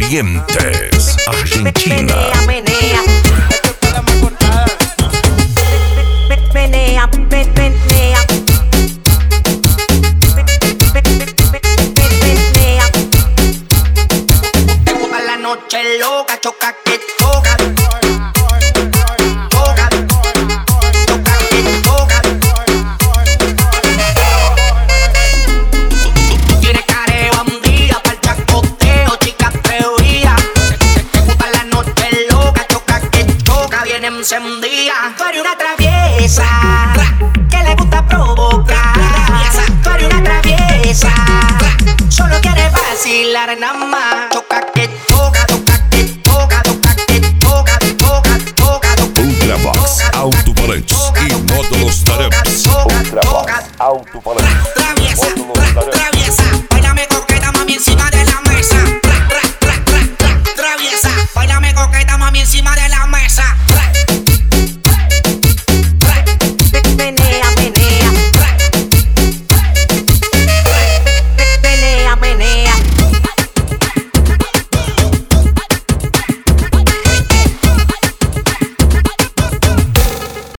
Corrientes, Argentina. Menea, menea, menea. Te gusta la noche loca, choca que toca. Toca, toca que toca. Tú tienes care bandida pa'l chacoteo, chica atrevida. Te gusta la noche loca, choca que toca, bien encendida. Tú eres una traviesa que le gusta provocar. Tú eres una traviesa, solo quieres vacilar nada más. Toca que toca, toca que toca, toca que toca, toca, toca, toca. Ultravox Alto-Falantes e módulos Tareps. Ultravox Alto-Falantes e módulos Tareps.